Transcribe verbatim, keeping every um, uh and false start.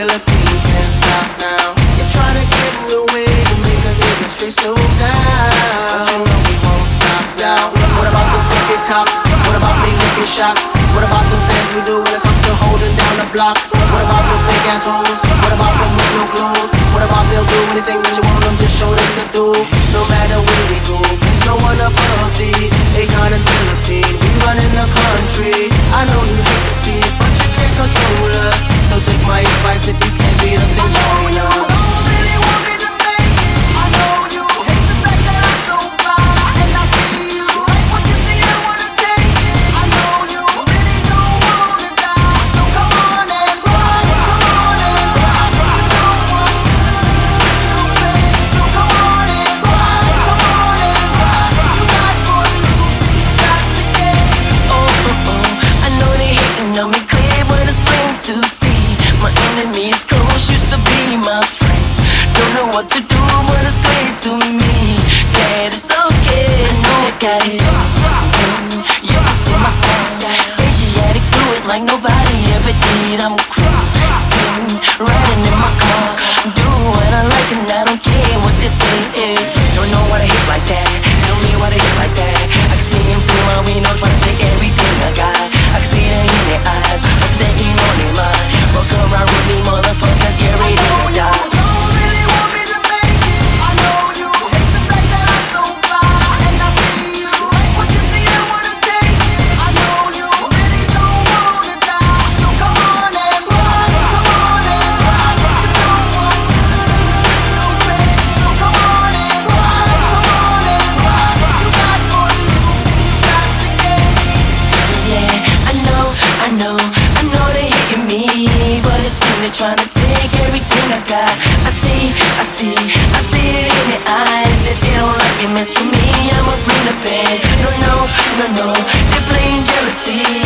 Philippines, can't stop now. You're trying to get in the way to make a nigga straight slow down. But you know we won't stop now. What about the wicked cops? What about big wicked shots? What about the things we do when it comes to holding down the block? What about the big assholes? What about them with no clothes? What about they'll do anything that you want them, just show them to do? No matter where we go, there's no one above the Akon and Philippines. We run in the country. I know you hate to see it, but you can't control us. So take my advice, if you can't beat us, then join us. What to do, but it's great to me. Yeah, it's okay. I know I got it. Mm, you can see my style. Asiatic, do it like nobody ever did. I'm cruising, riding in my car, do what I like and I don't care what they say. Yeah. Don't know what I hit like that. Tell me what I hit like that. I can see him through my window, trying to take everything I got. I can see it in their eyes, but they ain't on their mind. Fuck around with me, motherfucker, get ready to die. Trying to take everything I got. I see, I see, I see it in their eyes that they don't like it, mess with me. I'ma bring the pain. No, no, no, no, they're playing jealousy.